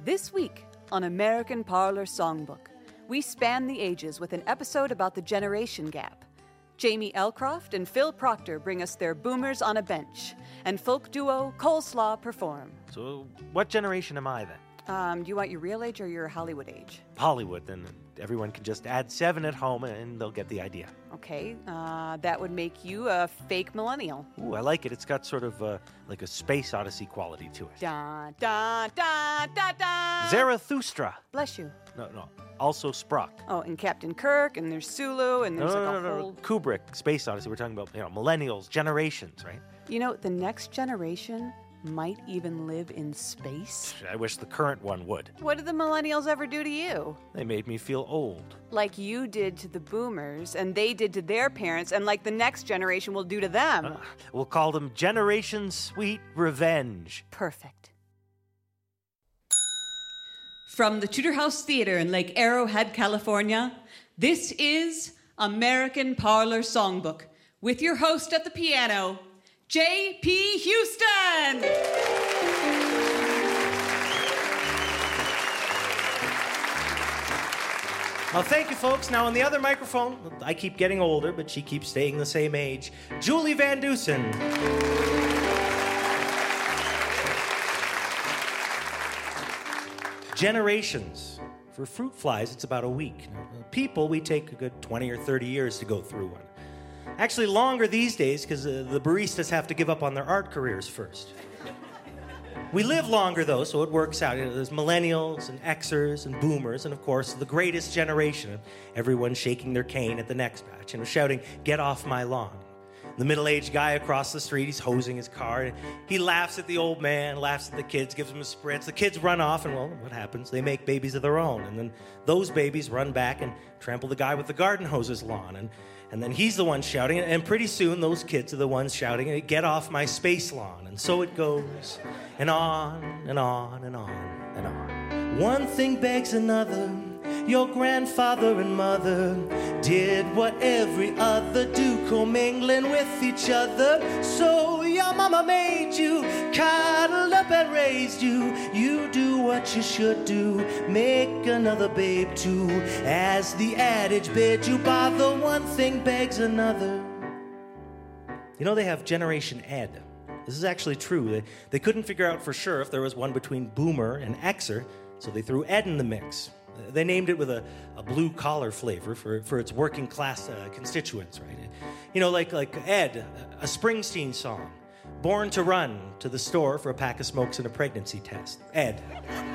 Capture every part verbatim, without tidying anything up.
This week on American Parlor Songbook, we span the ages with an episode about the generation gap. Jamie Elcroft and Phil Proctor bring us their Boomers on a Bench, and folk duo Coleslaw perform. So, what generation am I then? Um, do you want your real age or your Hollywood age? Hollywood, then everyone can just add seven at home and they'll get the idea. Okay, uh, that would make you a fake millennial. Ooh, I like it. It's got sort of uh, like a Space Odyssey quality to it. Da, da, da, da, da. Zarathustra. Bless you. No, no. Also Sprock. Oh, and Captain Kirk, and there's Sulu, and No, there's no, like no, a no, whole... no. Kubrick, Space Odyssey. We're talking about, you know, millennials, generations, right? You know, the next generation might even live in space. I wish the current one would. What did the millennials ever do to you? They made me feel old. Like you did to the boomers, and they did to their parents, and like the next generation will do to them. Uh, we'll call them Generation Sweet Revenge. Perfect. From the Tudor House Theater in Lake Arrowhead, California, this is American Parlor Songbook with your host at the piano, J P. Houston! Well, thank you, folks. Now, on the other microphone, I keep getting older, but she keeps staying the same age, Julie Van Dusen. Generations. For fruit flies, it's about a week. Now, people, we take a good twenty or thirty years to go through one. Actually, longer these days, because uh, the baristas have to give up on their art careers first. We live longer, though, so it works out. You know, there's millennials and Xers and boomers, and of course, the greatest generation. Everyone shaking their cane at the next batch, you know, shouting, "Get off my lawn." The middle-aged guy across the street, he's hosing his car. And he laughs at the old man, laughs at the kids, gives them a spritz. The kids run off, and, well, what happens? They make babies of their own. And then those babies run back and trample the guy with the garden hoses lawn. And, and then he's the one shouting. And pretty soon, those kids are the ones shouting, "Get off my space lawn." And so it goes, and on, and on, and on, and on. One thing begs another. Your grandfather and mother did what every other do, commingling with each other. So your mama made you, cuddled up and raised you. You do what you should do, make another babe too. As the adage bid you, by the one thing begs another. You know, they have Generation Ed. This is actually true. They, they couldn't figure out for sure if there was one between Boomer and Xer, so they threw Ed in the mix. They named it with a, a blue-collar flavor for, for its working-class uh, constituents, right? You know, like, like Ed, a Springsteen song. Born to run to the store for a pack of smokes and a pregnancy test. Ed.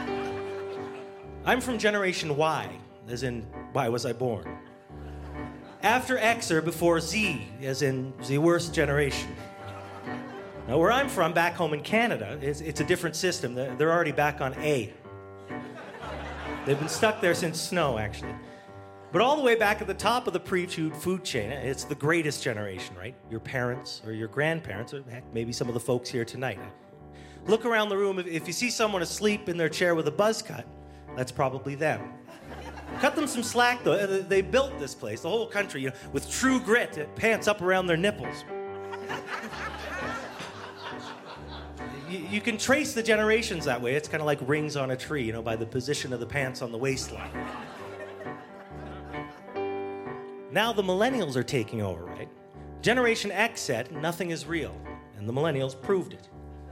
I'm from Generation Y, as in, why was I born? After Xer, before Z, as in the worst generation. Now, where I'm from, back home in Canada, it's, it's a different system. They're, they're already back on A. They've been stuck there since snow, actually. But all the way back at the top of the pre-food food chain, it's the greatest generation, right? Your parents or your grandparents, or heck, maybe some of the folks here tonight. Look around the room. If you see someone asleep in their chair with a buzz cut, that's probably them. Cut them some slack, though. They built this place, the whole country, you know, with true grit, pants up around their nipples. You, you can trace the generations that way. It's kind of like rings on a tree, you know, by the position of the pants on the waistline. Now the millennials are taking over, right? Generation X said nothing is real, and the millennials proved it.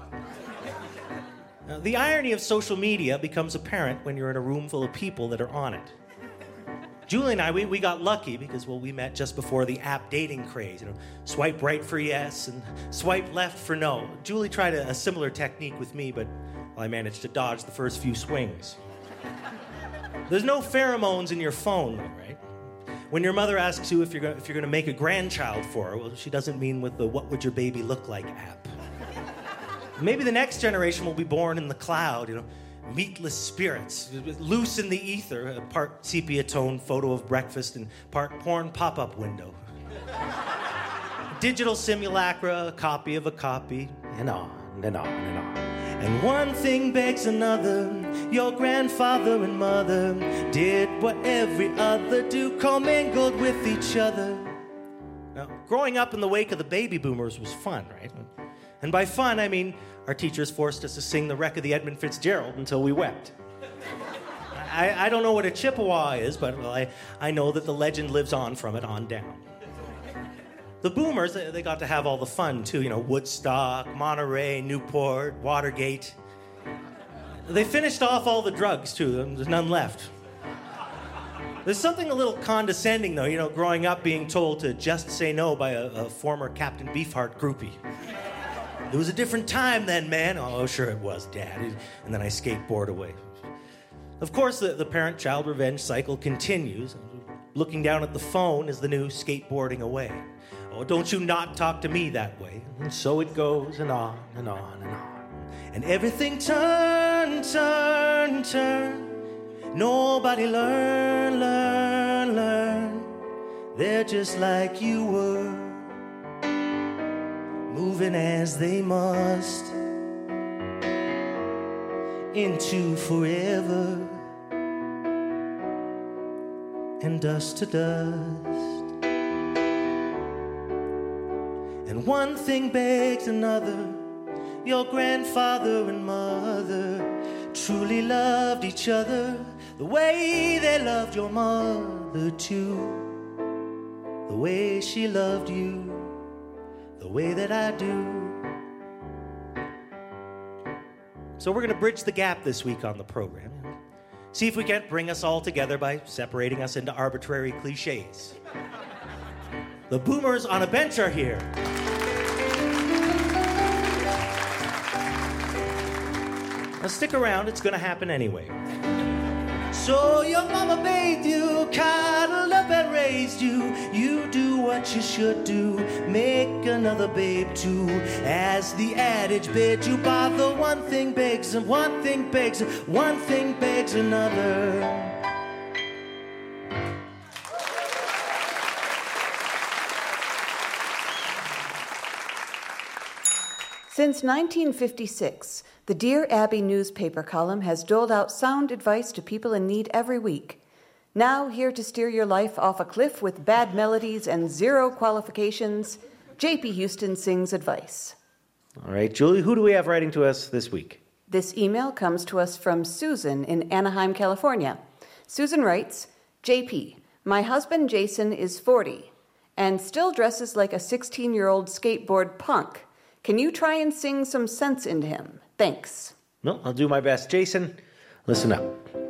Now, the irony of social media becomes apparent when you're in a room full of people that are on it. Julie and I, we, we got lucky because, well, we met just before the app dating craze. You know, swipe right for yes and swipe left for no. Julie tried a, a similar technique with me, but well, I managed to dodge the first few swings. There's no pheromones in your phone, though, right? When your mother asks you if you're going if you're going to make a grandchild for her, well, she doesn't mean with the "What would your baby look like" app. Maybe the next generation will be born in the cloud, you know. Meatless spirits, loose in the ether, a part sepia-tone photo of breakfast and part porn pop-up window. Digital simulacra, a copy of a copy, and on and on and on. And one thing begs another. Your grandfather and mother did what every other do, commingled with each other. Now, growing up in the wake of the baby boomers was fun, right? And by fun, I mean our teachers forced us to sing the wreck of the Edmund Fitzgerald until we wept. I, I don't know what a Chippewa is, but well, I, I know that the legend lives on from it on down. The Boomers, they, they got to have all the fun, too. You know, Woodstock, Monterey, Newport, Watergate. They finished off all the drugs, too. There's none left. There's something a little condescending, though, you know, growing up being told to just say no by a, a former Captain Beefheart groupie. It was a different time then, man. Oh, sure it was, Dad. And then I skateboard away. Of course, the, the parent-child revenge cycle continues. Looking down at the phone is the new skateboarding away. Oh, don't you not talk to me that way. And so it goes, and on, and on, and on. And everything turn, turn, turn. Nobody learn, learn, learn. They're just like you were, moving as they must into forever and dust to dust. And one thing begs another. Your grandfather and mother truly loved each other the way they loved your mother too, the way she loved you, the way that I do. So we're going to bridge the gap this week on the program. See if we can't bring us all together by separating us into arbitrary cliches. The Boomers on a Bench are here. Now stick around, it's going to happen anyway. So your mama bathed you, cuddled up and raised you. You do what you should do, make another babe too. As the adage bids you, but the one thing begs and one thing begs, one thing begs another. Since nineteen fifty-six, the Dear Abby newspaper column has doled out sound advice to people in need every week. Now, here to steer your life off a cliff with bad melodies and zero qualifications, J P Houston sings advice. All right, Julie, who do we have writing to us this week? This email comes to us from Susan in Anaheim, California. Susan writes, J P, my husband Jason is forty and still dresses like a sixteen-year-old skateboard punk. Can you try and sing some sense into him? Thanks. Well, I'll do my best. Jason, listen up.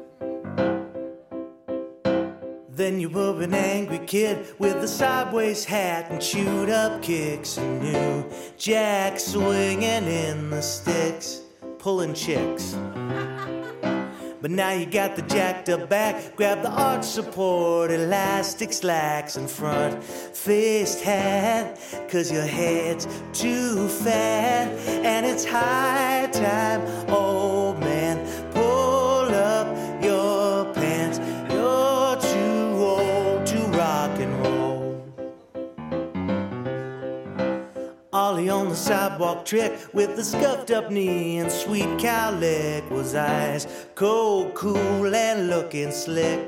Then you were an angry kid with a sideways hat and chewed up kicks and new jack swinging in the sticks, pulling chicks. But now you got the jacked up back, grab the arch support, elastic slacks and front faced hat, cause your head's too fat and it's high time, old man, pull up your pants, you're too old to rock and roll. Ollie on the sidewalk trick with the scuffed up knee and sweet cow lick was ice cold, cool and looking slick.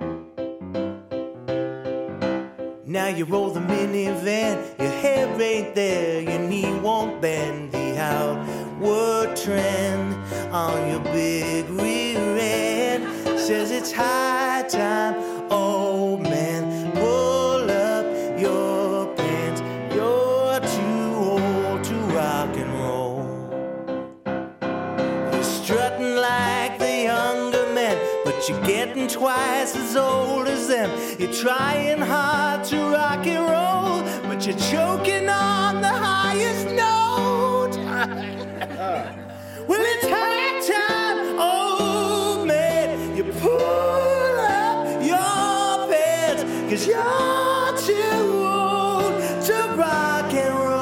Now you roll the minivan, your hair ain't there, your knee won't bend. The outward trend on your big rear end says it's high time, old man, pull up your pants, you're too old to rock and roll. You're strutting like the younger men, but you're getting twice as old as them. You're trying hard to rock and roll, but you're choking on the highest note. Well, it's high time, old man, you pull up your pants, cause you're too old to rock and roll.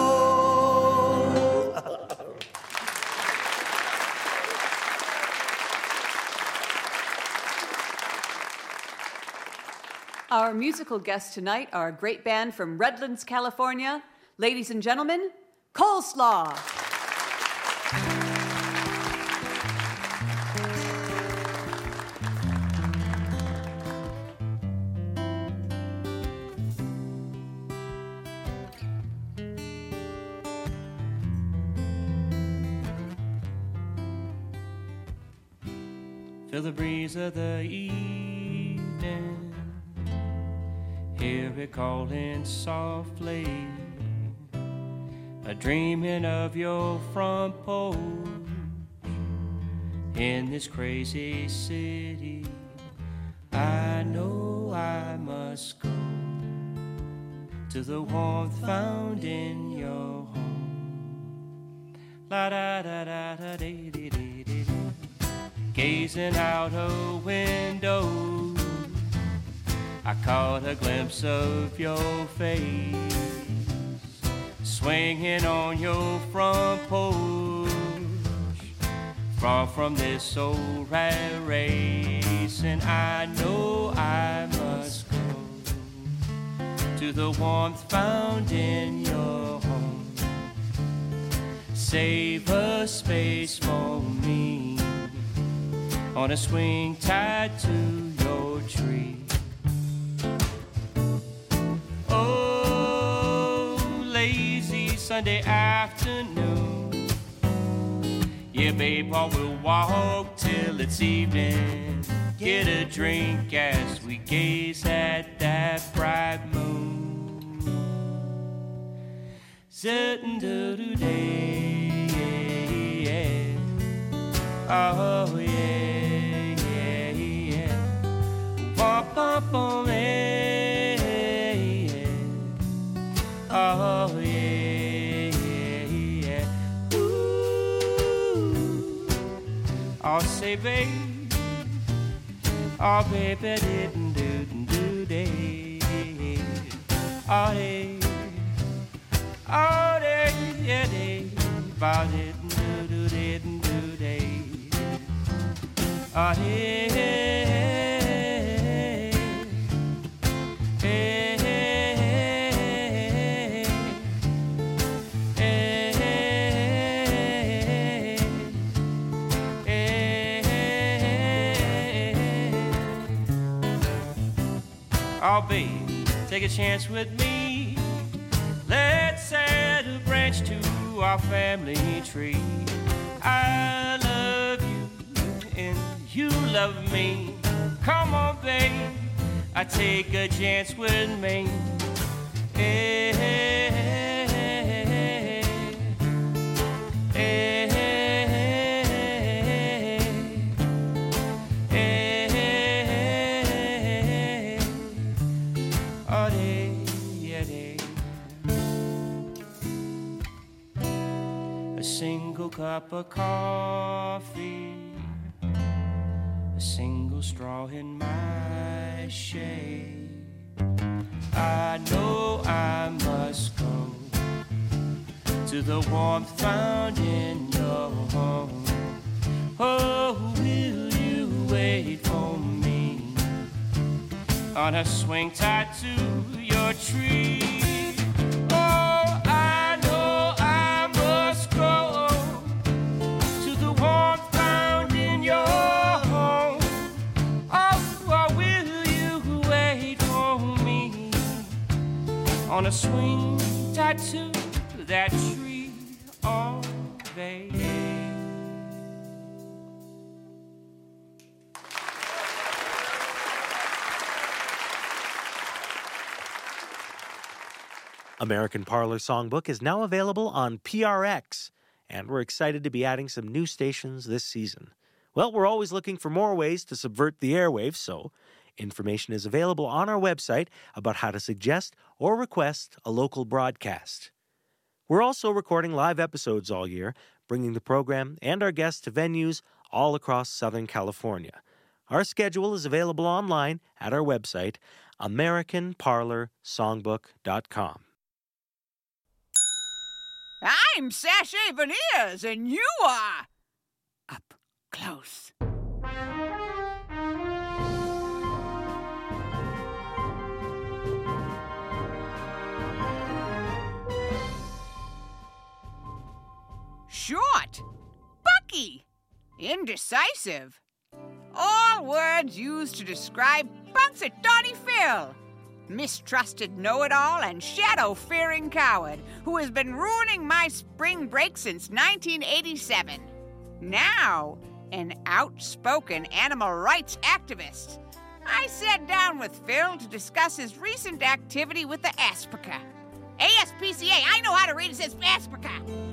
Our musical guests tonight are a great band from Redlands, California. Ladies and gentlemen, Coleslaw. feel the breeze of the evening, hear it calling softly, a dreaming of your front porch in this crazy city. I know I must go to the warmth found in your home. La da da da da dee dee dee dee. Gazing out a window, I caught a glimpse of your face, swinging on your front porch, far from this old rat race. And I know I must go to the warmth found in your home. Save a space for me on a swing tied to your tree. Oh, lazy Sunday afternoon, yeah, babe, I will walk till it's evening, get a drink as we gaze at that bright moon. Sitting do do day, yeah, oh yeah, yeah, yeah, bum bum bum, yeah, yeah, oh yeah, yeah, yeah, ooh, I'll say, babe. Oh, baby, didn't do do day. Oh, day. Oh, day, yeah, day. About didn't do do didn't do day. Oh, day. Hey, hey, hey, hey, hey. Oh, babe, take a chance with me. Let's add a branch to our family tree. I love you and you love me. Come on, babe, I take a chance with me. Hey, hey, hey, hey, hey, hey, oh, day, yeah, day. A single cup of coffee, a single straw in my shade. I know I must go to the warmth found in your home. Oh, will you wait for me on a swing tied to your tree? Oh, I know I must go to the warmth found in your home. Oh, will you wait for me on a swing tied to that tree? Oh, baby. American Parlor Songbook is now available on P R X, and we're excited to be adding some new stations this season. Well, we're always looking for more ways to subvert the airwaves, so information is available on our website about how to suggest or request a local broadcast. We're also recording live episodes all year, bringing the program and our guests to venues all across Southern California. Our schedule is available online at our website, american parlor songbook dot com. I'm Sashay Veneers, and you are up close. Short, bucky, indecisive. All words used to describe Punxsutawney Phil. Mistrusted know-it-all and shadow-fearing coward who has been ruining my spring break since nineteen eighty-seven. Now, an outspoken animal rights activist. I sat down with Phil to discuss his recent activity with the Aspica. A S P C A, I know how to read, it says Aspica.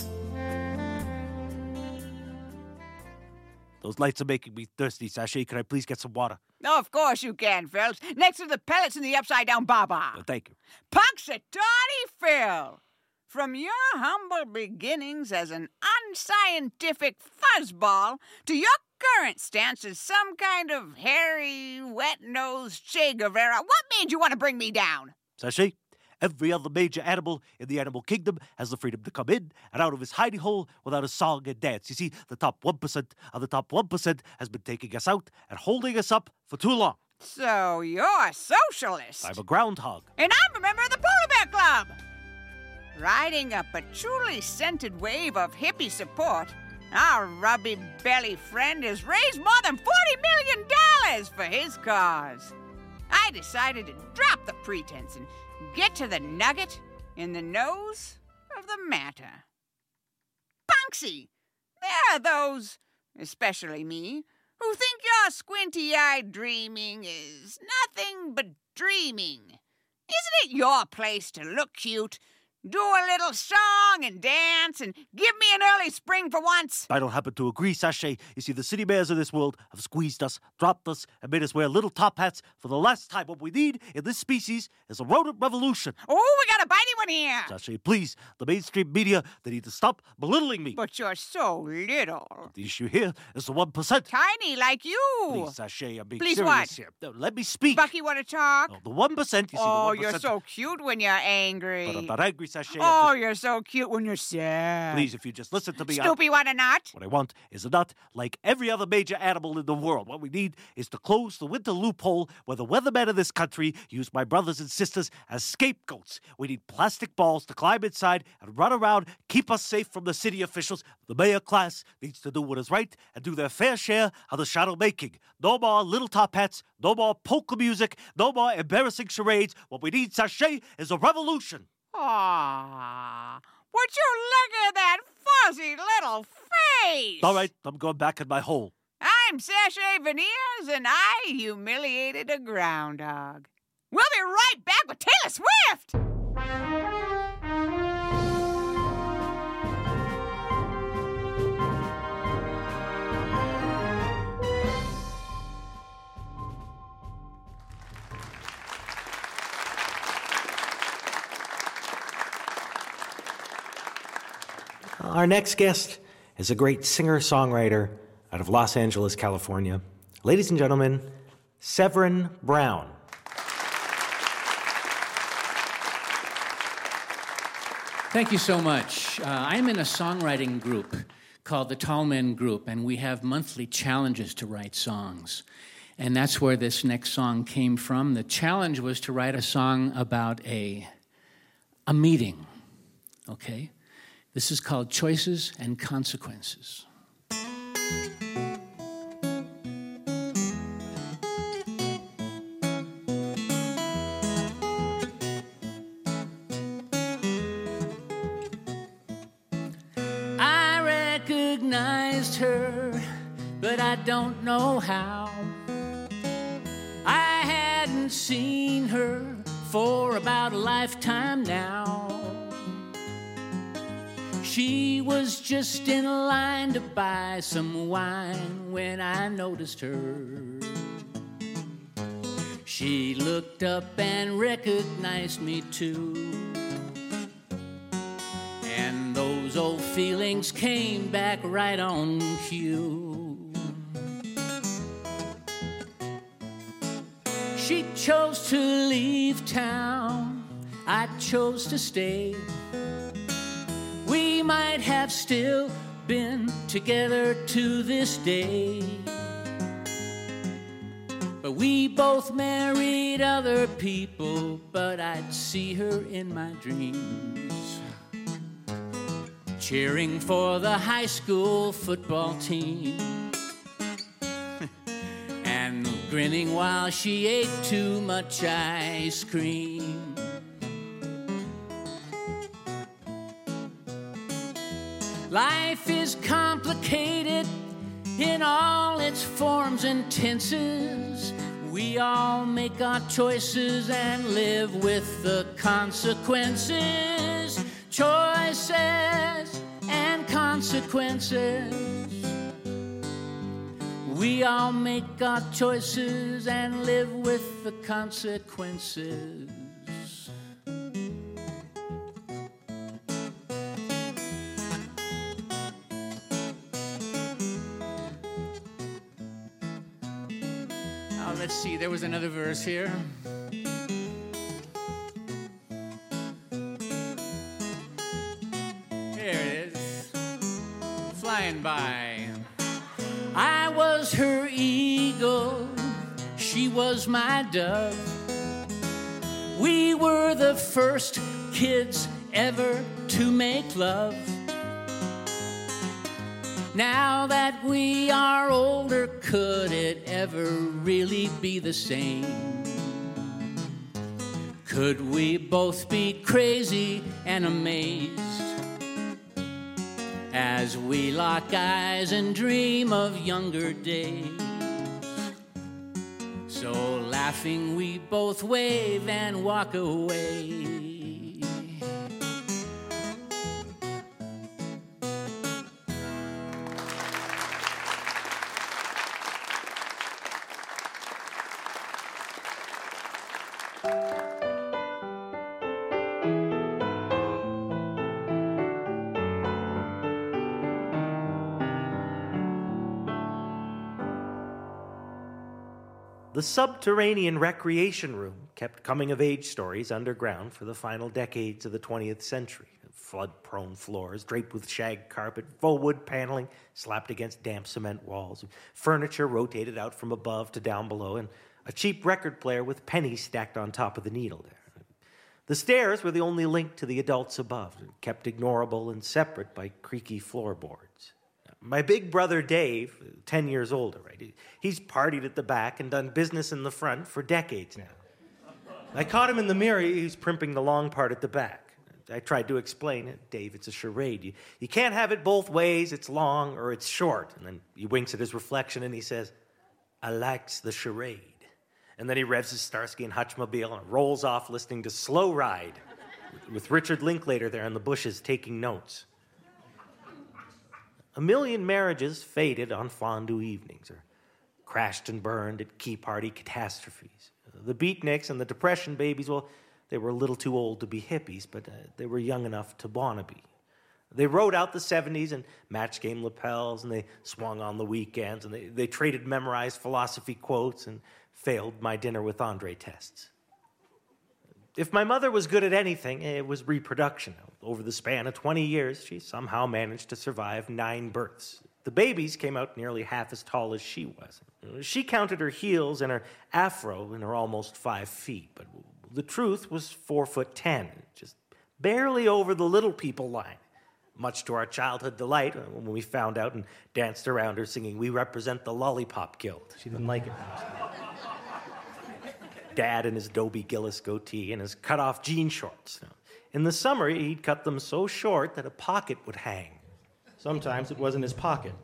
Those lights are making me thirsty, Sashay. Can I please get some water? Oh, of course you can, Phil. Next to the pellets in the upside-down baba. Oh, thank you. Punxsutawney Phil! From your humble beginnings as an unscientific fuzzball to your current stance as some kind of hairy, wet-nosed Che Guevara, what made you want to bring me down? Sashay, every other major animal in the animal kingdom has the freedom to come in and out of his hidey hole without a song and dance. You see, the top one percent of the top one percent has been taking us out and holding us up for too long. So you're a socialist. I'm a groundhog. And I'm a member of the Polar Bear Club. Riding a patchouli scented wave of hippie support, our rubby belly friend has raised more than forty million dollars for his cause. I decided to drop the pretense and get to the nugget in the nose of the matter. Punksy, there are those, especially me, who think your squinty-eyed dreaming is nothing but dreaming. Isn't it your place to look cute, do a little song and dance, and give me an early spring for once? I don't happen to agree, Sashay. You see, the city mayors of this world have squeezed us, dropped us, and made us wear little top hats for the last time. What we need in this species is a rodent revolution. Oh, we got a bitey one here. Sashay, please, the mainstream media, they need to stop belittling me. But you're so little. The issue here is the one percent. Tiny like you. Please, Sashay, I'm being Please serious what? here. No, let me speak. Bucky, want to talk? No, the one percent, you see, Oh, the one you're percent. so cute when you're angry. But I'm not angry, Sashay. I'm Oh, just- you're so cute when you're sad. Please, if you just listen to me. I- Snoopy, want a nut? What I want is a nut like every other major animal in the world. What we need is to close the winter loophole where the weathermen of this country use my brothers and sisters as scapegoats. We need plastic balls to climb inside and run around, keep us safe from the city officials. The mayor class needs to do what is right and do their fair share of the shadow making. No more little top hats, no more polka music, no more embarrassing charades. What we need, Sashay, is a revolution. Aw, would you look at that fuzzy little face? All right, I'm going back in my hole. I'm Sashay Veneers, and I humiliated a groundhog. We'll be right back with Taylor Swift! Our next guest is a great singer-songwriter out of Los Angeles, California. Ladies and gentlemen, Severin Brown. Thank you so much. Uh, I'm in a songwriting group called the Tall Men Group, and we have monthly challenges to write songs. And that's where this next song came from. The challenge was to write a song about a, a meeting, okay? This is called Choices and Consequences. I recognized her, but I don't know how. I hadn't seen her for about a lifetime now. She was just in line to buy some wine when I noticed her. She looked up and recognized me too. And those old feelings came back right on cue. She chose to leave town, I chose to stay. We might have still been together to this day, but we both married other people, but I'd see her in my dreams, cheering for the high school football team, and grinning while she ate too much ice cream. Life is complicated, in all its forms and tenses. We all make our choices and live with the consequences. Choices and consequences. We all make our choices and live with the consequences. Oh, let's see, there was another verse here. Here it is. Flying by. I was her eagle, she was my dove. We were the first kids ever to make love. Now that we are older, could it ever really be the same? Could we both be crazy and amazed as we lock eyes and dream of younger days? So laughing we both wave and walk away. The subterranean recreation room kept coming-of-age stories underground for the final decades of the twentieth century. Flood-prone floors, draped with shag carpet, faux wood paneling slapped against damp cement walls, furniture rotated out from above to down below, and a cheap record player with pennies stacked on top of the needle there. The stairs were the only link to the adults above, kept ignorable and separate by creaky floorboards. My big brother Dave, ten years older, right? He's partied at the back and done business in the front for decades now. I caught him in the mirror. He's primping the long part at the back. I tried to explain it. Dave, it's a charade. You, you can't have it both ways. It's long or it's short. And then he winks at his reflection and he says, I likes the charade. And then he revs his Starsky and Hutchmobile and rolls off listening to Slow Ride with Richard Linklater there in the bushes taking notes. A million marriages faded on fondue evenings or crashed and burned at key party catastrophes. The beatniks and the depression babies, well, they were a little too old to be hippies, but uh, they were young enough to wanna be. They rode out the seventies in match game lapels, and they swung on the weekends, and they, they traded memorized philosophy quotes and failed my dinner with Andre tests. If my mother was good at anything, it was reproduction. Over the span of twenty years, she somehow managed to survive nine births. The babies came out nearly half as tall as she was. She counted her heels and her afro in her almost five feet, but the truth was four foot ten, just barely over the little people line. Much to our childhood delight when we found out and danced around her singing, "We represent the Lollipop Guild." She didn't like it. Dad in his Dobie Gillis goatee and his cut-off jean shorts. In the summer, he'd cut them so short that a pocket would hang. Sometimes it wasn't his pocket.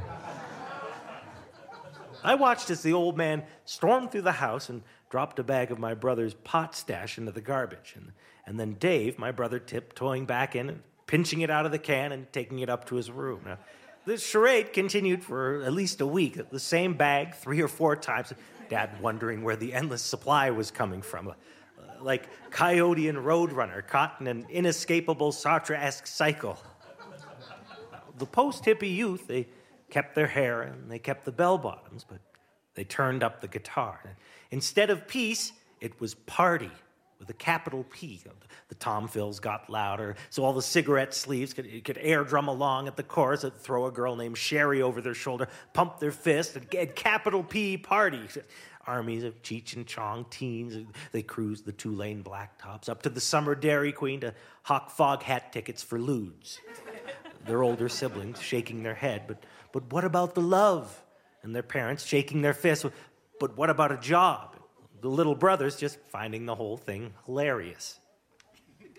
I watched as the old man stormed through the house and dropped a bag of my brother's pot stash into the garbage. And, and then Dave, my brother, tiptoeing back in and pinching it out of the can and taking it up to his room. Now, this charade continued for at least a week. The same bag three or four times. Dad wondering where the endless supply was coming from. Uh, like Coyote and Roadrunner caught in an inescapable Sartre-esque cycle. The post-hippie youth, they kept their hair and they kept the bell-bottoms, but they turned up the guitar. Instead of peace, it was party with a capital P. The tom fills got louder, so all the cigarette sleeves could, could air drum along at the chorus and throw a girl named Sherry over their shoulder, pump their fist, and get capital P party. Armies of Cheech and Chong teens, they cruised the two-lane blacktops up to the summer Dairy Queen to hawk fog hat tickets for lewds. Their older siblings shaking their head, but, but what about the love? And their parents shaking their fists, but what about a job? The little brothers just finding the whole thing hilarious.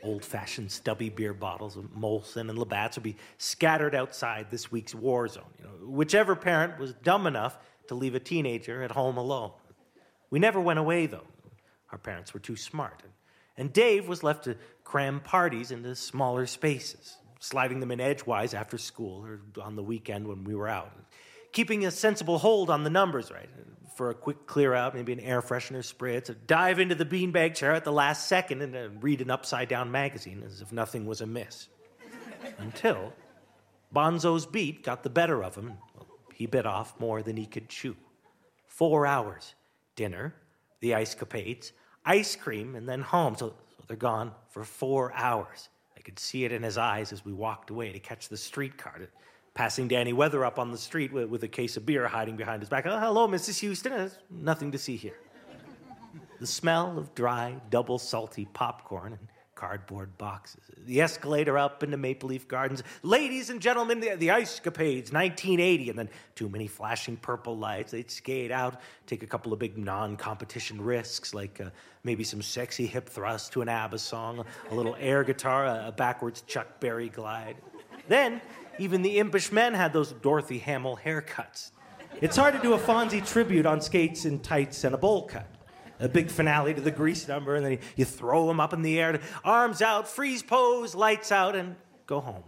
Old-fashioned stubby beer bottles of Molson and Labatt's would be scattered outside this week's war zone. You know, whichever parent was dumb enough to leave a teenager at home alone. We never went away, though. Our parents were too smart. And, and Dave was left to cram parties into smaller spaces, sliding them in edgewise after school or on the weekend when we were out. Keeping a sensible hold on the numbers, right? For a quick clear out, maybe an air freshener spritz, or dive into the beanbag chair at the last second and uh, read an upside-down magazine as if nothing was amiss. Until Bonzo's beat got the better of him. Well, he bit off more than he could chew. Four hours. Dinner, the ice-capades, ice cream, and then home. So, so they're gone for four hours. I could see it in his eyes as we walked away to catch the streetcar. Passing Danny Weather up on the street with, with a case of beer hiding behind his back. Oh, hello, Missus Houston. There's nothing to see here. The smell of dry, double salty popcorn and cardboard boxes. The escalator up into Maple Leaf Gardens. Ladies and gentlemen, the, the Ice-capades, nineteen eighty. And then too many flashing purple lights. They'd skate out, take a couple of big non-competition risks, like uh, maybe some sexy hip thrust to an ABBA song, a little air guitar, a, a backwards Chuck Berry glide. Then even the impish men had those Dorothy Hamill haircuts. It's hard to do a Fonzie tribute on skates and tights and a bowl cut. A big finale to the Grease number, and then you, you throw them up in the air, arms out, freeze pose, lights out, and go home.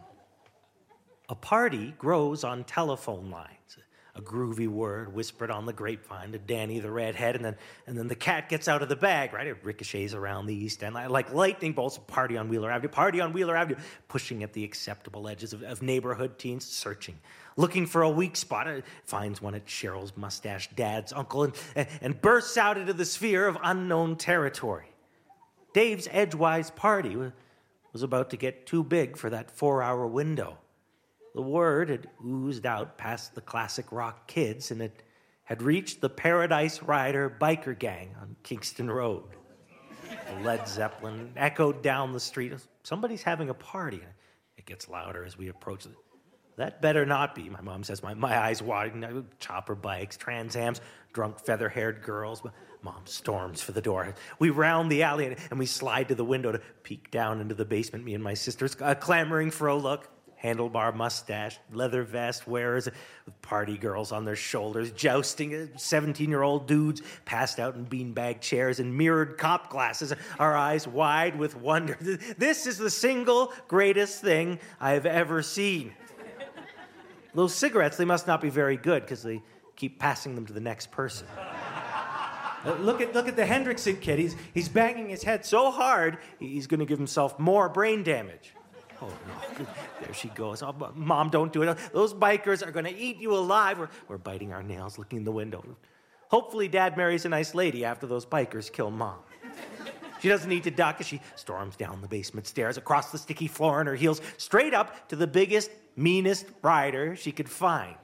A party grows on telephone lines. A groovy word whispered on the grapevine to Danny the redhead, and then and then the cat gets out of the bag, right? It ricochets around the East End like lightning bolts. Party on Wheeler Avenue, party on Wheeler Avenue, pushing at the acceptable edges of, of neighborhood teens, searching, looking for a weak spot. It finds one at Cheryl's mustached dad's uncle and, and, and bursts out into the sphere of unknown territory. Dave's edgewise party was, was about to get too big for that four-hour window. The word had oozed out past the classic rock kids, and it had reached the Paradise Rider biker gang on Kingston Road. The Led Zeppelin echoed down the street. Somebody's having a party. It gets louder as we approach it. That better not be, my mom says. My, my eyes widen. Chopper bikes, Trans Ams, drunk feather-haired girls. Mom storms for the door. We round the alley, and we slide to the window to peek down into the basement, me and my sisters, uh, clamoring for a look. Handlebar mustache, leather vest wearers with party girls on their shoulders, jousting seventeen-year-old dudes passed out in beanbag chairs and mirrored cop glasses, our eyes wide with wonder. This is the single greatest thing I've ever seen. Those cigarettes, they must not be very good because they keep passing them to the next person. Uh, look at look at the Hendrickson kid. He's, he's banging his head so hard, he's going to give himself more brain damage. Oh, no. There she goes. Oh, Mom, don't do it. Those bikers are going to eat you alive. We're, we're biting our nails, looking in the window. Hopefully Dad marries a nice lady after those bikers kill Mom. She doesn't need to duck as she storms down the basement stairs, across the sticky floor on her heels, straight up to the biggest, meanest rider she could find.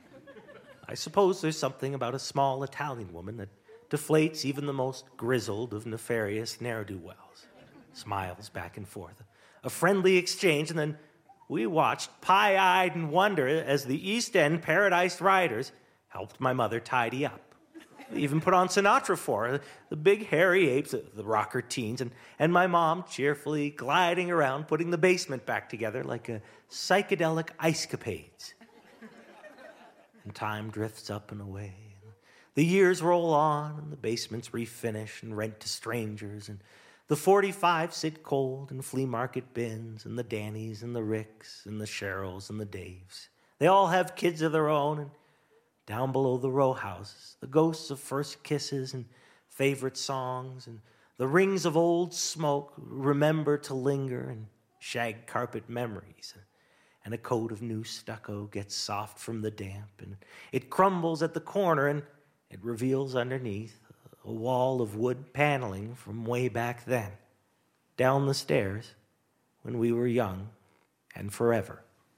I suppose there's something about a small Italian woman that deflates even the most grizzled of nefarious ne'er-do-wells. Smiles back and forth. A friendly exchange, and then we watched pie-eyed in wonder as the East End Paradise Riders helped my mother tidy up. They even put on Sinatra for her, the big hairy apes, the rocker teens, and, and my mom cheerfully gliding around, putting the basement back together like a psychedelic ice-capades. And time drifts up and away. The years roll on, and the basements refinish and rent to strangers, and the forty-five sit cold in flea market bins, and the Dannys and the Ricks and the Cheryls and the Daves. They all have kids of their own, and down below the row houses, the ghosts of first kisses and favorite songs, and the rings of old smoke remember to linger, and shag carpet memories. And a coat of new stucco gets soft from the damp, and it crumbles at the corner, and it reveals underneath a wall of wood paneling from way back then, down the stairs when we were young and forever.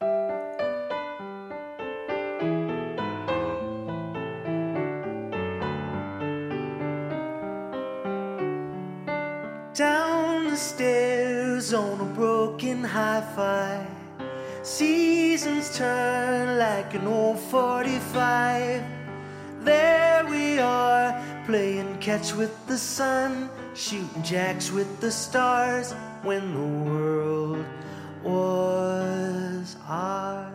Down the stairs on a broken hi-fi, seasons turn like an old forty-five. There we are, playing catch with the sun, shooting jacks with the stars, when the world was ours.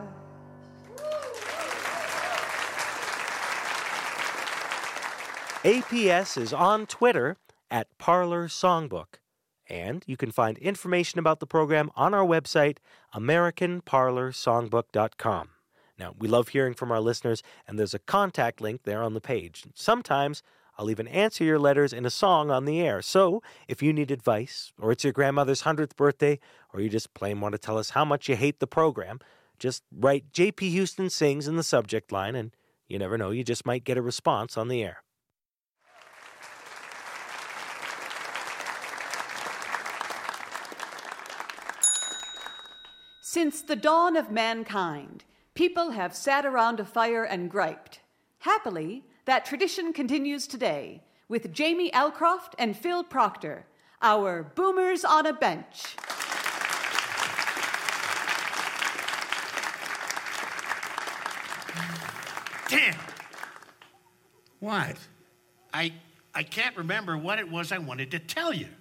A P S is on Twitter at Parlor Songbook. And you can find information about the program on our website, american parlor songbook dot com. Now, we love hearing from our listeners, and there's a contact link there on the page. Sometimes I'll even answer your letters in a song on the air. So, if you need advice, or it's your grandmother's hundredth birthday, or you just plain want to tell us how much you hate the program, just write J P Houston Sings in the subject line, and you never know, you just might get a response on the air. Since the dawn of mankind, people have sat around a fire and griped. Happily, that tradition continues today with Jamie Elcroft and Phil Proctor, our Boomers on a Bench. Damn! What? I I can't remember what it was I wanted to tell you.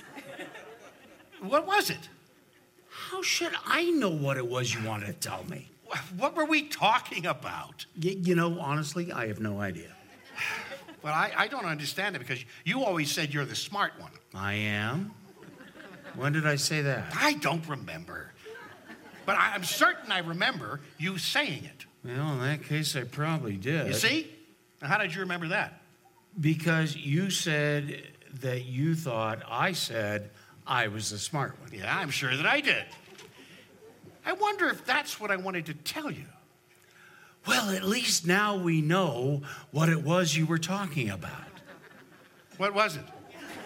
What was it? How should I know what it was you wanted to tell me? What were we talking about? Y- you know, honestly, I have no idea. Well, I, I don't understand it because you always said you're the smart one. I am? When did I say that? I don't remember. But I, I'm certain I remember you saying it. Well, in that case, I probably did. You see? Now, how did you remember that? Because you said that you thought I said I was the smart one. Yeah, I'm sure that I did. I wonder if that's what I wanted to tell you. Well, at least now we know what it was you were talking about. What was it?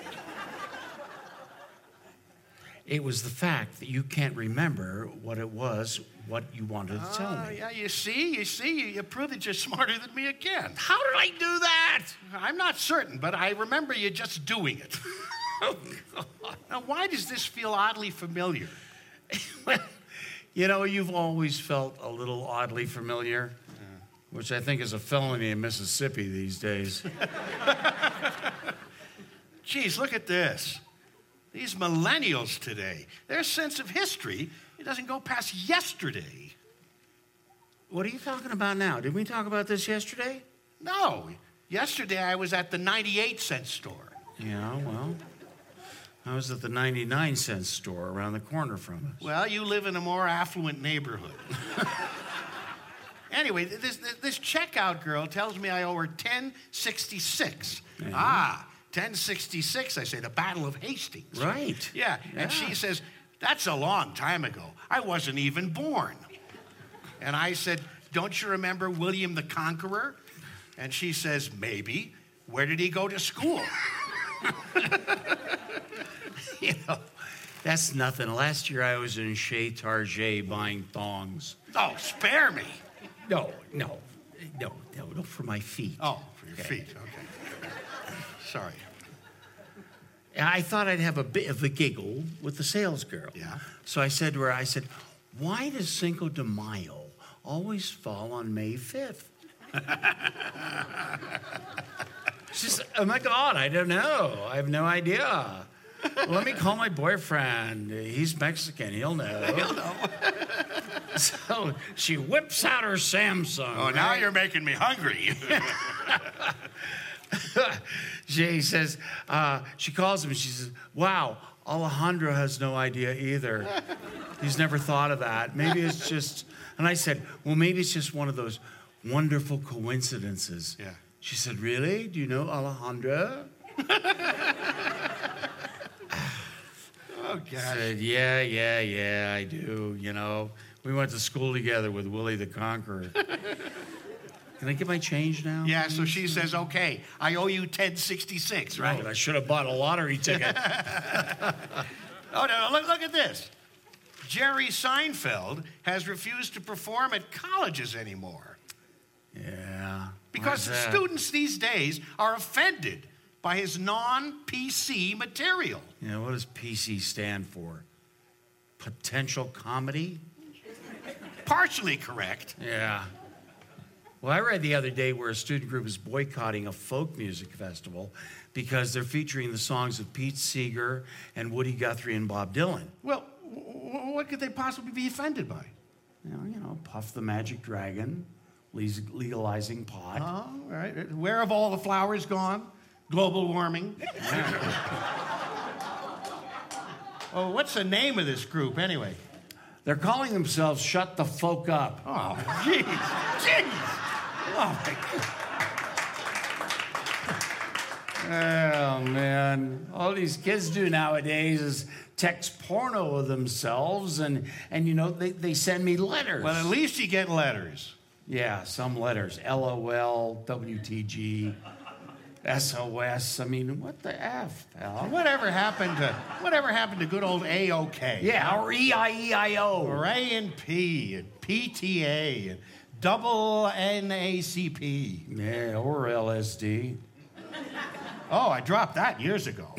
It was the fact that you can't remember what it was, what you wanted to tell Uh, me. yeah, you see, you see, you, you prove that you're smarter than me again. How did I do that? I'm not certain, but I remember you just doing it. Now, why does this feel oddly familiar? You know, you've always felt a little oddly familiar, yeah. Which I think is a felony in Mississippi these days. Geez, look at this. These millennials today, their sense of history, it doesn't go past yesterday. What are you talking about now? Did we talk about this yesterday? No. Yesterday I was at the ninety-eight cent store. Yeah, well, I was at the ninety-nine cent store around the corner from us. Well, you live in a more affluent neighborhood. Anyway, this, this, this checkout girl tells me I owe her ten sixty-six. Mm-hmm. Ah, ten sixty-six, I say, the Battle of Hastings. Right. Yeah, yeah, and she says, that's a long time ago. I wasn't even born. And I said, don't you remember William the Conqueror? And she says, maybe. Where did he go to school? You know, that's nothing. Last year I was in Chez Target buying thongs. Oh, spare me. No, no, no, no, no, for my feet. Oh, for your okay. feet, okay. Sorry. I thought I'd have a bit of a giggle with the sales girl. Yeah. So I said to her, I said, why does Cinco de Mayo always fall on May fifth? She said, oh my God, I don't know. I have no idea. Let me call my boyfriend. He's Mexican. He'll know. He'll know. So she whips out her Samsung. Oh, now right? You're making me hungry. She says, uh, she calls him and she says, wow, Alejandro has no idea either. He's never thought of that. Maybe it's just, and I said, well, maybe it's just one of those wonderful coincidences. Yeah. She said, really? Do you know Alejandro? Oh, gosh. I said, yeah, yeah, yeah, I do, you know. We went to school together with Willie the Conqueror. Can I get my change now? Yeah, so she says, okay, I owe you ten sixty-six, right? Oh, I should have bought a lottery ticket. Oh, no, look, look at this. Jerry Seinfeld has refused to perform at colleges anymore. Yeah. Because the students these days are offended by his non-P C material. Yeah, what does P C stand for? Potential comedy? Partially correct. Yeah. Well, I read the other day where a student group is boycotting a folk music festival because they're featuring the songs of Pete Seeger and Woody Guthrie and Bob Dylan. Well, w- what could they possibly be offended by? You know, you know Puff the Magic Dragon, legalizing pot. Oh, all right. Where have all the flowers gone? Global warming. Oh, what's the name of this group anyway? They're calling themselves Shut the Folk Up. Oh, jeez. Jeez. Oh, oh, man. All these kids do nowadays is text porno of themselves, and, and you know, they, they send me letters. Well, at least you get letters. Yeah, some letters. L O L, W T G, S O S. I mean, what the F, pal? Whatever happened to whatever happened to good old A O K? Yeah, or E I E I O. Or A and P, and P T A, and double N A C P. Yeah, or L S D. Oh, I dropped that years ago.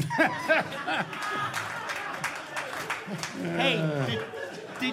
Hey, did, did,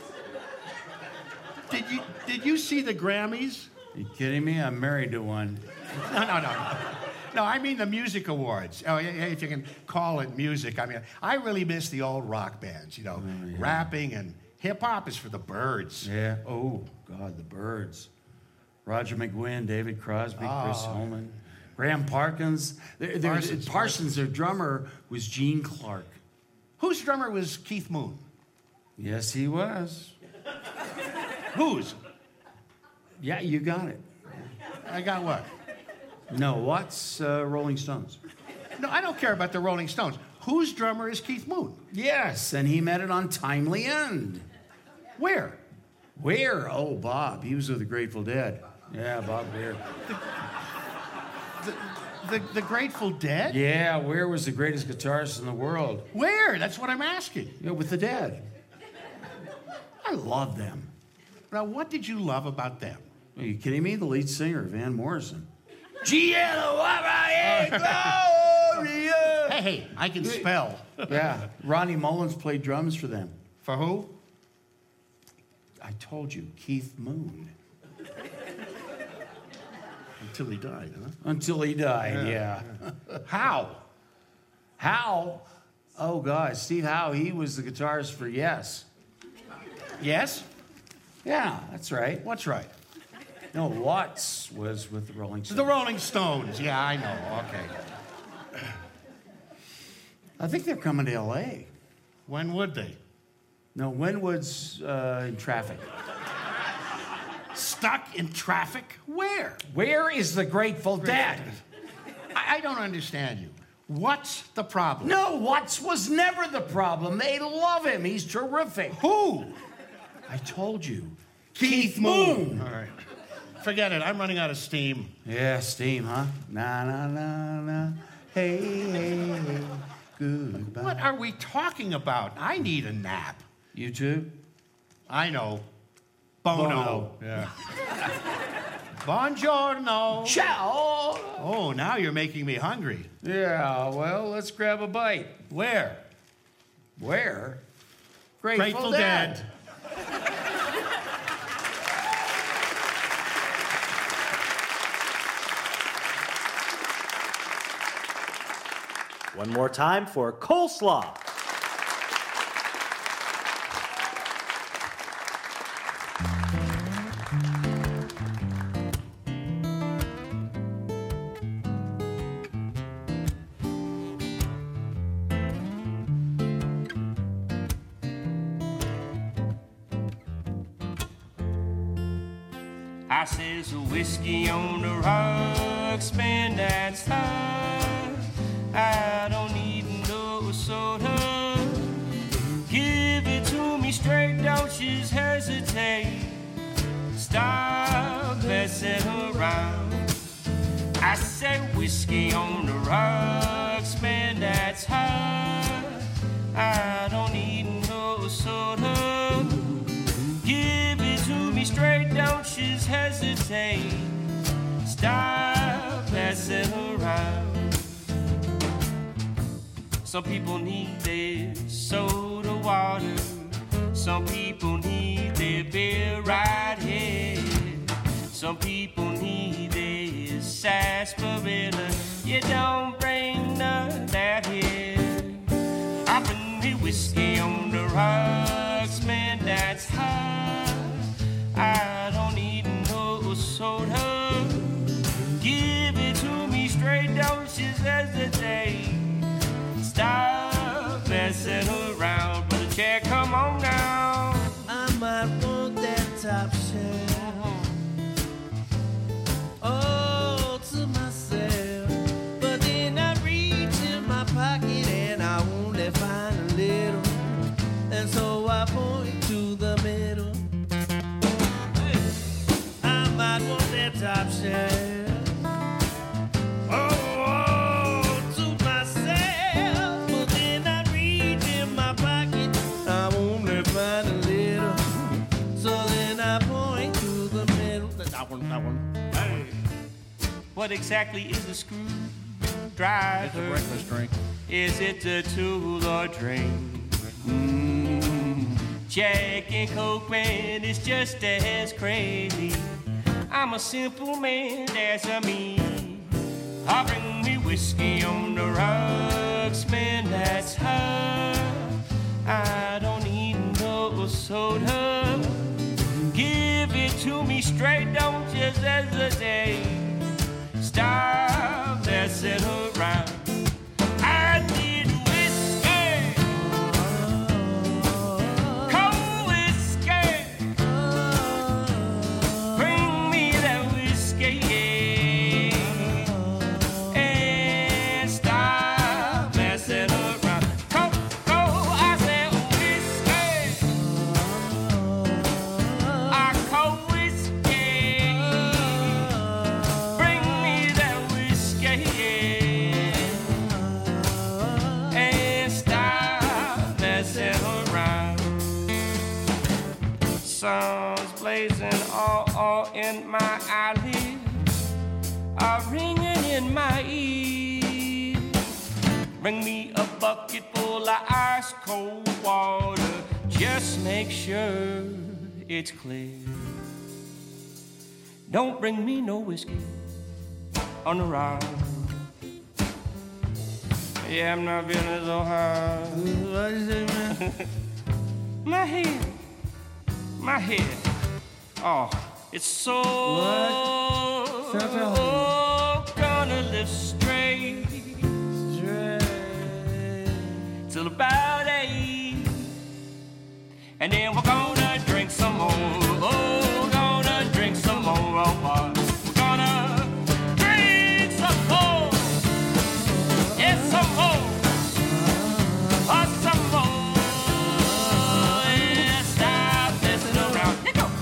did you did you see the Grammys? You kidding me? I'm married to one. No, no, no, no. No, I mean the music awards. Oh, yeah, yeah, if you can call it music. I mean, I really miss the old rock bands, you know, Oh, yeah. rapping, and hip-hop is for the birds. Yeah. Oh, God, the Birds. Roger McGuinn, David Crosby, Chris Oh. Holman, Graham Parkins. They're, they're, Parsons. Parsons, their drummer, was Gene Clark. Whose drummer was Keith Moon? Yes, he was. Whose? Yeah, you got it. I got what? No, what's uh, Rolling Stones? No, I don't care about the Rolling Stones. Whose drummer is Keith Moon? Yes, and he met it on Timely End. Where? Where? Oh, Bob. He was with the Grateful Dead. Yeah, Bob Weir. The, the, the Grateful Dead? Yeah, Weir was the greatest guitarist in the world. Where? That's what I'm asking. Yeah, with the Dead. I love them. Now, what did you love about them? Are you kidding me? The lead singer, Van Morrison. G L O R I A, Gloria! Hey, hey, I can spell. Yeah, Ronnie Mullins played drums for them. For who? I told you, Keith Moon. Until he died, huh? Until he died, yeah. yeah. How? Howe? Oh, God, Steve Howe, he was the guitarist for Yes. Yes? Yeah, that's right. What's right? No, Watts was with the Rolling Stones. The Rolling Stones. Yeah, I know. Okay. I think they're coming to L A. When would they? No, Winwood's uh, in traffic. Stuck in traffic? Where? Where is the Grateful Dead? I, I don't understand you. What's the problem? No, Watts was never the problem. They love him. He's terrific. Who? I told you. Keith Moon. All right. Forget it. I'm running out of steam. Yeah, steam, huh? Na, na, na, na. Hey, hey, hey. Goodbye. What are we talking about? I need a nap. You too? I know. Bono. Bono. Yeah. Buongiorno. Ciao. Oh, now you're making me hungry. Yeah, well, let's grab a bite. Where? Where? Grateful, Grateful Dead. Dead. One more time for coleslaw. I says a whiskey on the rocks, man, that's high. I don't need no soda. Give it to me straight, don't just hesitate. Stop messing around. I said whiskey on the rocks, man, that's high. I don't need no soda. Give it to me straight, don't just hesitate. Stop messing around. Some people need their soda water. Some people need their beer right here. some people need this sarsaparilla. You don't bring none out here. I bring me whiskey on the rocks, man, that's high. I don't need no soda. Give it to me straight, doses as the day. Stop messing around, but a chair, come on down. I might want that top shelf. Oh, to myself. But then I reach in my pocket and I only find a little. And so I point to the middle. I might want that top shelf. What exactly is a screwdriver? It's a breakfast drink. Is it a tool or drink? Mm. Jack and Coke, man, it's just as crazy. I'm a simple man, that's a me. I bring me whiskey on the rocks, man, that's high. I don't need no soda. Give it to me straight, don't just as the day. Stop messing around. I need whiskey, cold whiskey. Bring me that whiskey, yeah. And stop messing around. Go, go, I said whiskey, I cold whiskey. Bring me that whiskey, yeah. And stop messing around. Sun's blazing all, all in my eyelids, are ringing in my ears. Bring me a bucket full of ice cold water, just make sure it's clear. Don't bring me no whiskey on the rocks. Yeah, I'm not feeling so high. What is it, man? My head, my head. Oh, it's so What? Shut up. oh, gonna live straight till about eight, and then we're gonna drink some more. Oh, gonna drink some more. Oh, boy. We're gonna drink some more. Yes, some more. Oh, some more. Yeah, stop messing around. Let go.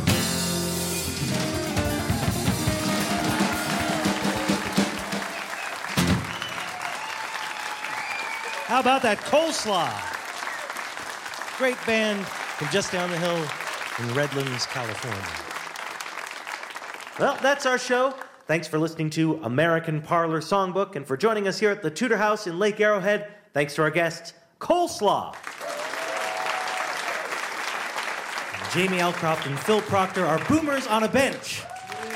How about that Coleslaw? Great band from just down the hill in Redlands, California. Well, that's our show. Thanks for listening to American Parlor Songbook and for joining us here at the Tudor House in Lake Arrowhead. Thanks to our guests, Coleslaw. Jamie Elcroft and Phil Proctor are boomers on a bench.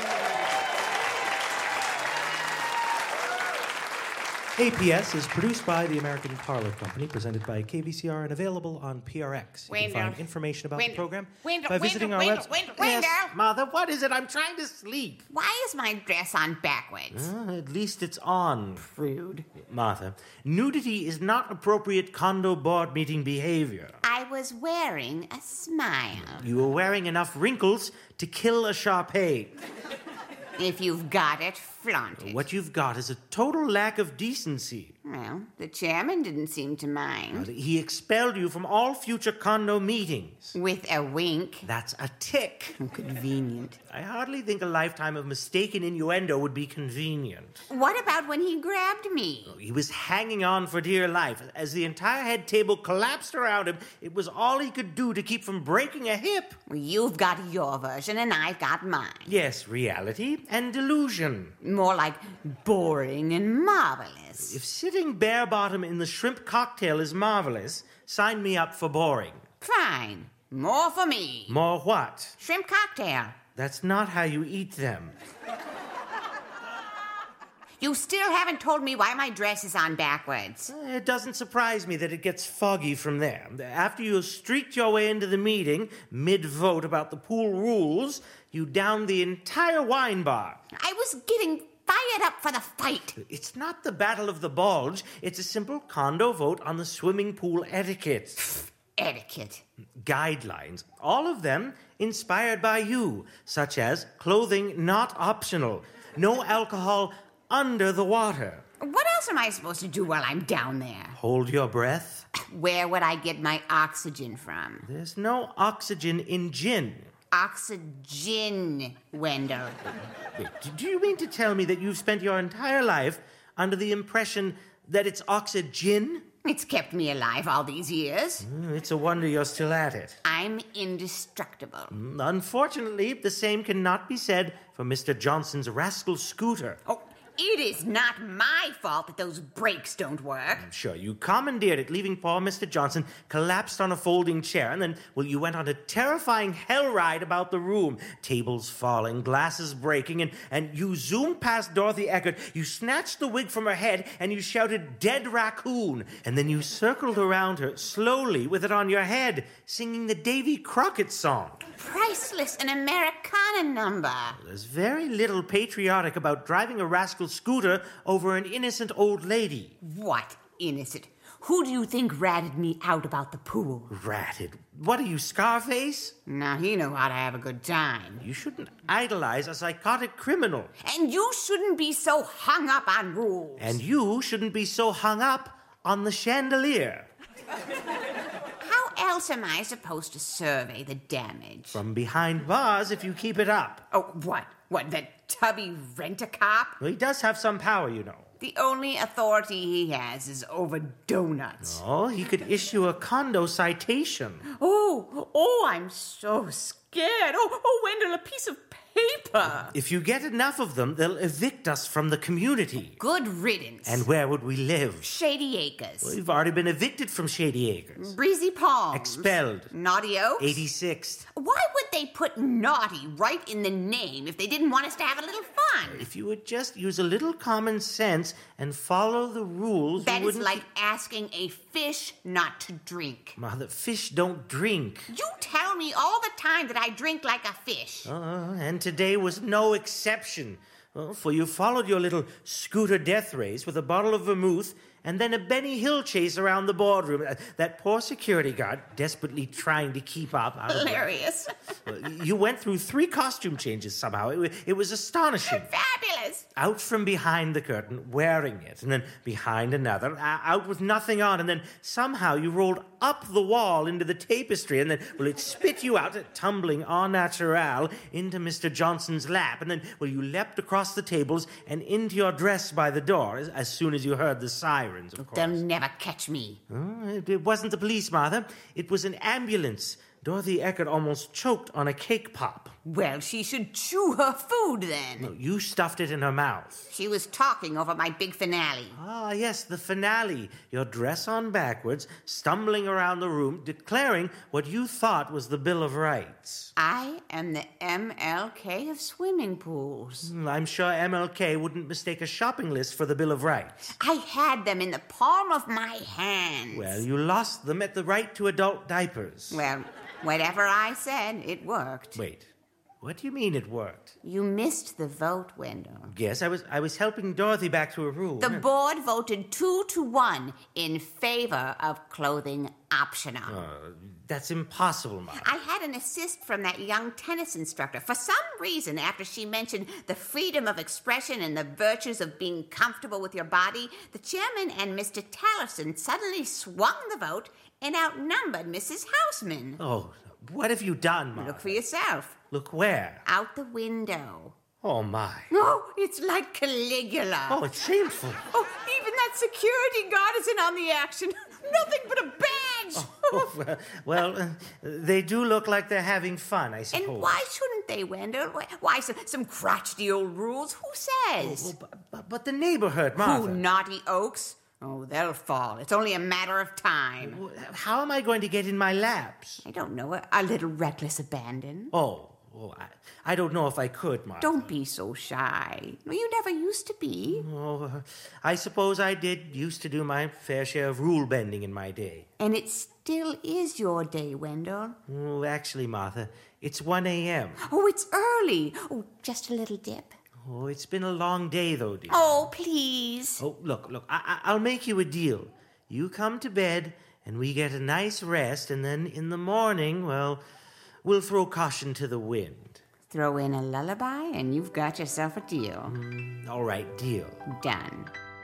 A P S is produced by the American Parlor Company, presented by K V C R, and available on P R X. You can Wendell. find information about Wendell. the program Wendell, by visiting Wendell, our Wendell, website. Wendell, Wendell. Yes, Mother, what is it? I'm trying to sleep. Why is my dress on backwards? Uh, at least it's on. Rude. Martha, nudity is not appropriate condo board meeting behavior. I was wearing a smile. You were wearing enough wrinkles to kill a Shar-Pei. If you've got it, flaunt it. What you've got is a total lack of decency. Well, the chairman didn't seem to mind. He expelled you from all future condo meetings. With a wink. That's a tick. Convenient. I hardly think a lifetime of mistaken innuendo would be convenient. What about when he grabbed me? He was hanging on for dear life. As the entire head table collapsed around him, it was all he could do to keep from breaking a hip. Well, you've got your version and I've got mine. Yes, reality and delusion. More like boring and marvelous. If sitting bare-bottom in the shrimp cocktail is marvelous, sign me up for boring. Fine. More for me. More what? Shrimp cocktail. That's not how you eat them. You still haven't told me why my dress is on backwards. It doesn't surprise me that it gets foggy from there. After you streaked your way into the meeting, mid-vote about the pool rules, you downed the entire wine bar. I was getting fired up for the fight. It's not the Battle of the Bulge. It's a simple condo vote on the swimming pool etiquette. Etiquette. Guidelines. All of them inspired by you, such as clothing not optional, no alcohol under the water. What else am I supposed to do while I'm down there? Hold your breath. Where would I get my oxygen from? There's no oxygen in gin. Oxygen, Wendell. Wait, do you mean to tell me that you've spent your entire life under the impression that it's oxygen? It's kept me alive all these years. Mm, it's a wonder you're still at it. I'm indestructible. Mm, unfortunately, the same cannot be said for Mister Johnson's rascal scooter. Oh, it is not my fault that those brakes don't work. I'm sure you commandeered it, leaving poor Mister Johnson collapsed on a folding chair, and then, well, you went on a terrifying hell ride about the room. Tables falling, glasses breaking, and, and you zoomed past Dorothy Eckert. You snatched the wig from her head, and you shouted, "Dead raccoon!" And then you circled around her, slowly, with it on your head, singing the Davy Crockett song. Priceless, an Americana number. There's very little patriotic about driving a rascal scooter over an innocent old lady. What innocent? Who do you think ratted me out about the pool? Ratted? What are you, Scarface? Now, he knew how to have a good time. You shouldn't idolize a psychotic criminal. And you shouldn't be so hung up on rules. And you shouldn't be so hung up on the chandelier. How else am I supposed to survey the damage? From behind bars if you keep it up. Oh, what? What, that tubby rent-a-cop? Well, he does have some power, you know. The only authority he has is over donuts. Oh, he could issue a condo citation. Oh, oh, I'm so scared. Oh, oh, Wendell, a piece of paper. If you get enough of them, they'll evict us from the community. Good riddance. And where would we live? Shady Acres. Well, we've already been evicted from Shady Acres. Breezy Palms. Expelled. Naughty Oaks. eighty-sixth. Why would they put naughty right in the name if they didn't want us to have a little fun? If you would just use a little common sense and follow the rules, that you is wouldn't... like asking a fish not to drink. Mother, fish don't drink. You tell me all the time that I drink like a fish. Uh, and today was no exception. Well, for you followed your little scooter death race with a bottle of vermouth and then a Benny Hill chase around the boardroom. Uh, that poor security guard desperately trying to keep up. Hilarious. Well, you went through three costume changes somehow. It, it was astonishing. Fabulous. Out from behind the curtain, wearing it, and then behind another, uh, out with nothing on, and then somehow you rolled up the wall into the tapestry, and then, well, it spit you out, uh, tumbling en natural into Mister Johnson's lap, and then, well, you leapt across the tables and into your dress by the door as, as soon as you heard the sirens, of course. They'll never catch me. Oh, it, it wasn't the police, Martha. It was an ambulance. Dorothy Eckert almost choked on a cake pop. Well, she should chew her food then. No, you stuffed it in her mouth. She was talking over my big finale. Ah, yes, the finale. Your dress on backwards, stumbling around the room, declaring what you thought was the Bill of Rights. I am the M L K of swimming pools. I'm sure M L K wouldn't mistake a shopping list for the Bill of Rights. I had them in the palm of my hand. Well, you lost them at the right to adult diapers. Well, whatever I said, it worked. Wait. What do you mean it worked? You missed the vote, Wendell. Yes, I was I was helping Dorothy back to her room. The board voted two to one in favor of clothing optional. Uh, that's impossible, Mom. I had an assist from that young tennis instructor. For some reason, after she mentioned the freedom of expression and the virtues of being comfortable with your body, the chairman and Mister Tallerson suddenly swung the vote and outnumbered Missus Houseman. Oh, what have you done, Mom? Look for yourself. Look where? Out the window. Oh, my. Oh, it's like Caligula. Oh, it's shameful. Oh, even that security guard isn't on the action. Nothing but a badge. Oh, oh, well, uh, they do look like they're having fun, I suppose. And why shouldn't they, Wendell? Why, why some, some crotchety old rules? Who says? Oh, but, but, but the neighborhood, Martha. Who, Naughty Oaks? Oh, they'll fall. It's only a matter of time. How am I going to get in my laps? I don't know. A, a little reckless abandon. Oh, Oh, I, I don't know if I could, Martha. Don't be so shy. No, you never used to be. Oh, uh, I suppose I did used to do my fair share of rule bending in my day. And it still is your day, Wendell. Oh, actually, Martha, it's one a.m. Oh, it's early. Oh, just a little dip. Oh, it's been a long day, though, dear. Oh, please. Oh, look, look, I- I- I'll make you a deal. You come to bed, and we get a nice rest, and then in the morning, well, we'll throw caution to the wind. Throw in a lullaby, and you've got yourself a deal. Mm, all right, deal. Done.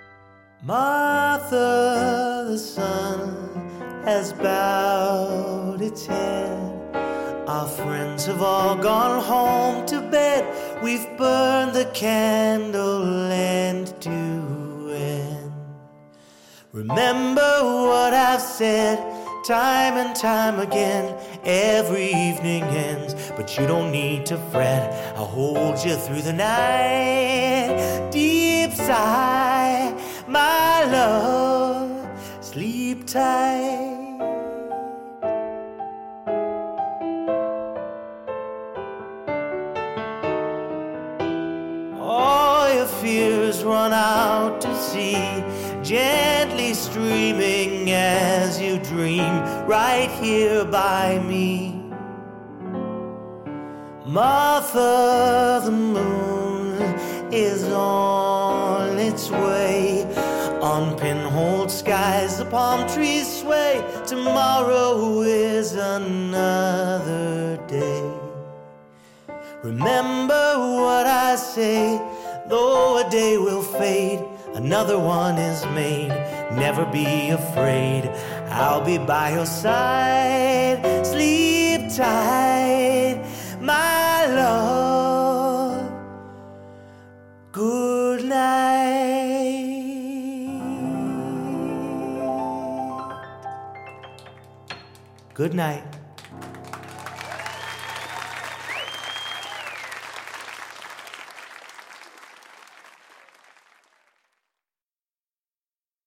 Martha, the sun has bowed its head. Our friends have all gone home to bed. We've burned the candle and to end. Remember what I've said time and time again. Every evening ends, but you don't need to fret. I'll hold you through the night. Deep sigh, my love, sleep tight. All your fears run out to sea, gently streaming as you dream right here by me. Martha, the moon is on its way. On pinhole skies the palm trees sway. Tomorrow is another day. Remember what I say, though a day will fade, another one is made. Never be afraid, I'll be by your side. Sleep tight, my love. Good night. Good night.